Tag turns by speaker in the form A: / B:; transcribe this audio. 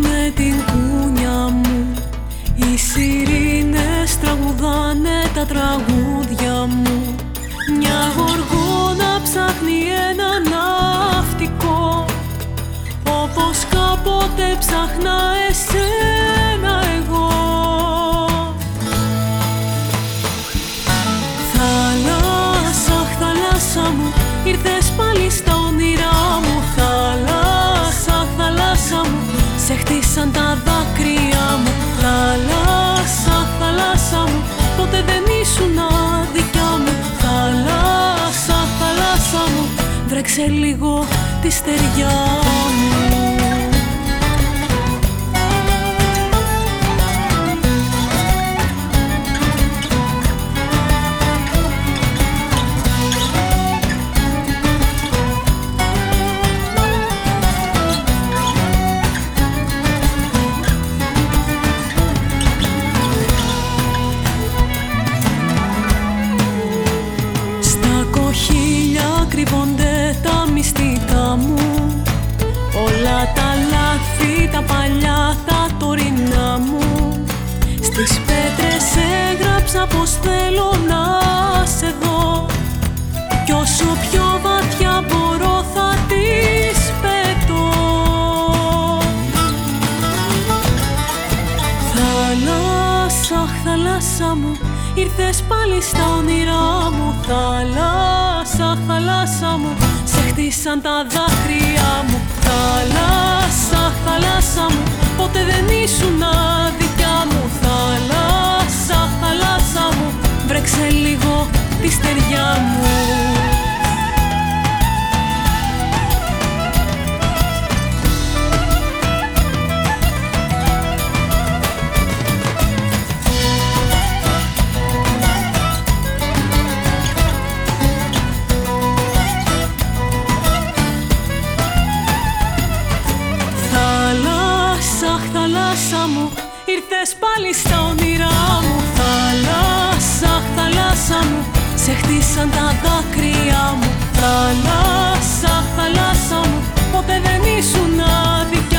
A: με την κούνια μου. Οι σιρήνες τραγουδάνε τα τραγούδια μου. Μια γοργόνα ψάχνει ένα ναυτικό, όπως κάποτε ψάχνα εσένα εγώ. Θάλασσα, θάλασσα μου, ήρθες πάλι στα όνειρά μου. Θάλασσα, θάλασσα μου, σε χτίσαν τα δάκρυα μου. Θάλασσα, θάλασσα μου, ποτέ δεν ήσουν δικιά μου. Θάλασσα, θάλασσα μου, βρέξε λίγο τη στεριά μου. Κρύβονται τα μυστικά μου, όλα τα λάθη, τα παλιά, τα τωρινά μου. Στις πέτρες έγραψα πως θέλω να σε δω, κι όσο πιο βαθιά μπορώ θα τις πετώ. Θάλασσα, θάλασσα μου, ήρθες πάλι στα όνειρά μου. Θάλασσα, θάλασσα μου, σε χτίσαν τα δάκρυά μου. Θάλασσα, θάλασσα μου, ποτέ δεν ήσουν δικιά μου. Θάλασσα, θάλασσα μου, βρέξε λίγο τη στεριά μου. Θάλασσα μου, ήρθες πάλι στα όνειρά μου. Θάλασσα, θάλασσα μου, σε χτίσαν τα δάκρυά μου. Θάλασσα, θάλασσα μου, ποτέ δεν ήσουν άδικια.